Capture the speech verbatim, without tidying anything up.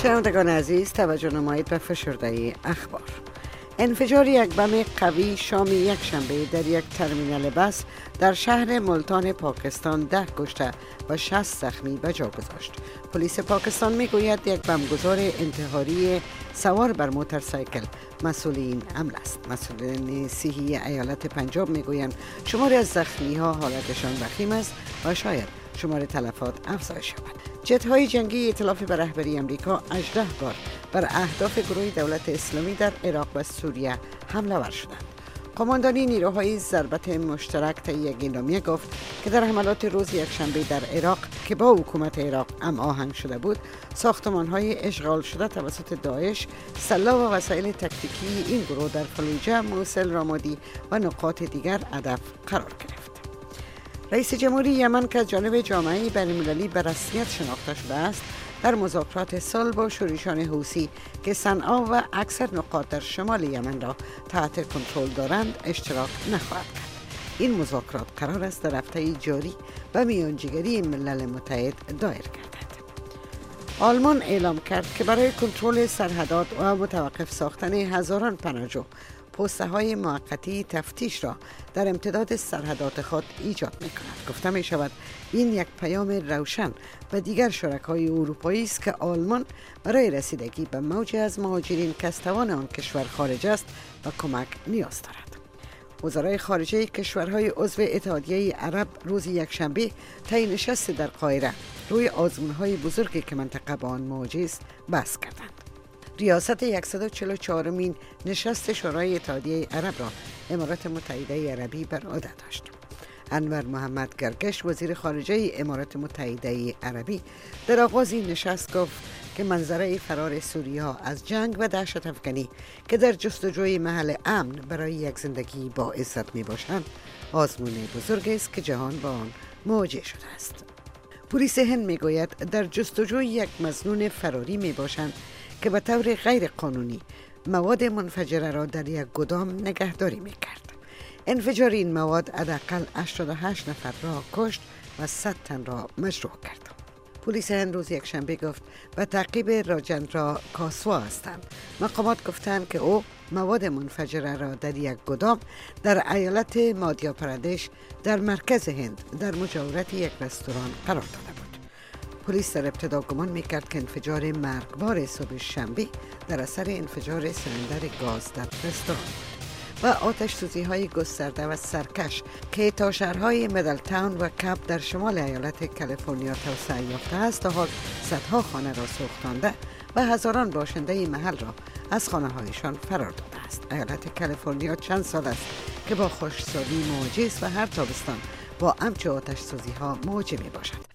شنوندگان عزیز، توجه نمایید به فشرده اخبار. انفجار یک بم قوی شام یک شنبه در یک ترمینال بس در شهر ملتان پاکستان ده کشته و شصت زخمی به جا گذاشت. پلیس پاکستان میگوید یک بمبگذار انتحاری سوار بر موتورسایکل مسئول این حمله است. مسئولین صحی ایالت پنجاب میگویند شماری از زخمی ها حالتشان وخیم است و شاید شمار تلفات افزایش یابد. جت های جنگی ائتلاف به رهبری امریکا هجده بار بر اهداف گروه دولت اسلامی در عراق و سوریه حمله ور شدند. قماندانی نیروهای ضربت مشترک تهیه اعلامیه گفت که در حملات روز یکشنبه در عراق که با حکومت عراق هم آهنگ شده بود، ساختمان‌های اشغال شده توسط داعش، سلاح و وسایل تکتیکی این گروه در فلوجه، موصل، رامادی و نقاط دیگر هدف قرار گرفت. رئیس جمهوری یمن که از جانب جامعه بین‌المللی به رسمیت شناخته شده است، در مذاکرات صلح با شورشان حوثی که صنعا و اکثر نقاط در شمال یمن را تحت کنترل دارند اشتراک نخواهد کرد. این مذاکرات قرار است در هفته جاری به میانجیگری ملل متحد دایر گردد. آلمان اعلام کرد که برای کنترل سرحدات و متوقف ساختن هزاران پناهجو پسته های موقتی تفتیش را در امتداد سرحدات خود ایجاد می کند. گفته می شود این یک پیام روشن و دیگر شرکای اروپایی است که آلمان برای رسیدگی به موج از مهاجرین که از توان آن کشور خارج است و کمک نیاز دارد. وزرای خارجه کشورهای عضو اتحادیه عرب روز یکشنبه طی نشست در قاهره روی آزمون‌های بزرگی که منطقه با آن مواجه است بحث کردند. ریاست صد و چهل و چهارمین نشست شورای اتحادیه عرب را امارات متحده عربی بر عهده داشت. انور محمد گرگش وزیر خارجه امارات متحده عربی در آغاز این نشست گفت که منظره فرار سوری ها از جنگ و دهشت افکنی که در جستجوی محل امن برای یک زندگی با عزت می باشند آزمون بزرگ است که جهان با آن مواجه شده است. پلیس هند می گوید در جستجوی یک مظنون فراری می باشند که به طور غیر قانونی مواد منفجره را در یک گدام نگهداری می کرد. انفجار این مواد حداقل هشتاد و هشت نفر را کشت و صد تن را مجروح کرد. پلیس هند روز یکشنبه گفت به تعقیب راجندرا کاسوا هستند. مقامات گفتند که او مواد منفجره را در یک گدام در ایالت مادیا پردیش در مرکز هند در مجاورت یک رستوران قرار داده بود. پلیس در ابتدا گمان میکرد که انفجار مرگبار صبح شنبه در اثر انفجار سیلندر گاز در رستوران و آتش سوزی های گسترده و سرکش که تا شهرهای میدل تاون و کپ در شمال ایالت کالیفرنیا توسعه یافته است تا حال صدها خانه را سوختانده و هزاران باشنده محل را از خانه هایشان فرار داده است. ایالت کالیفرنیا چند سال است که با خشکسالی مواجه است و هر تابستان با همچو آتش سوزی ها مواجه می باشد.